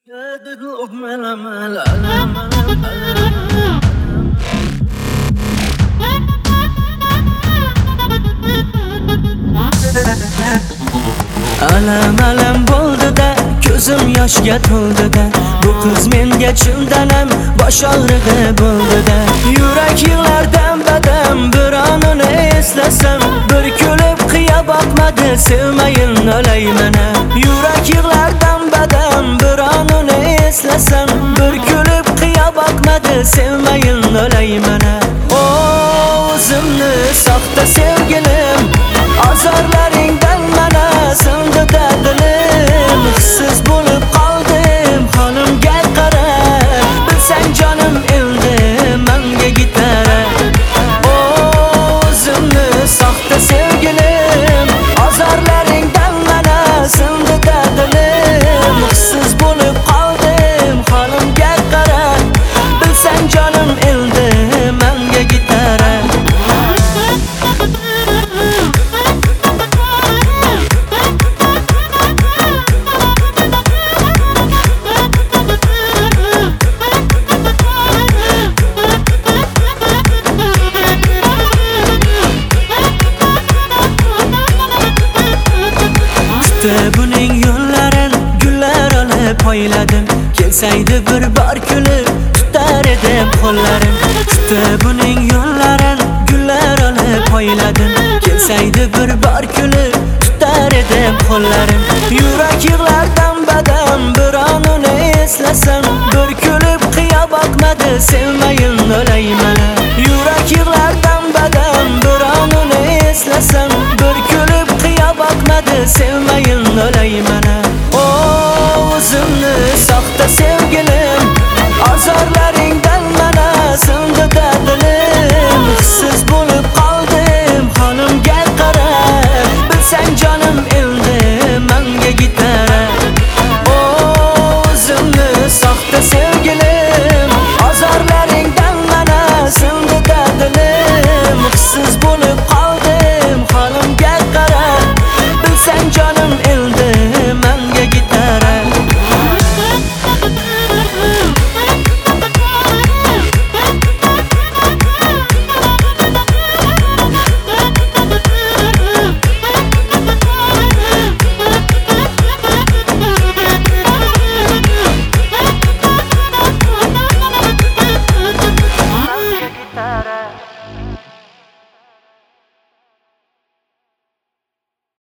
Alam alam bo'ldi-da, ko'zim yoshga to'ldi-da. Bu qiz menga chindan ham bosh og'rig'i bo'ldi-da. Yurak yig'lardan badam, bir onini eslasam, bir kulib qiya boqmadi, sevmayin o'layman. Yurak yig'lardan badam, bir onini eslasam, bir kulib qiya boqmadi, sevmayin o'layman. O'zimni soxta sevgilim, azorlaringdan mana sindi-da dilim. Hissiz bo'lib qoldim, holimga qara, bilsang jonim endi menga gitara. O'zimni soxta sevgilim, azorlaringdan mana sindi-da dilim. Hissiz bo'lib qoldim, holimga qara, bilsang jonim endi menga gitara. Buning yo'llarin gullar olib poyladim. Kelsaydi bir bor kulib tutar edim qo'llarim. Buning yo'llarin gullar olib poyladim. Kelsaydi bir bor kulib tutar edim qo'llarim. Yurak yig'lardan badam, bir onini eslasam, bir kulib qiya boqmadi, sevmayin o'layman. Yurak yig'lardan badam, bir onini eslasam, bir kulib qiya boqmadi, sevmayin o'layman. O'zimni soxta sevgilim,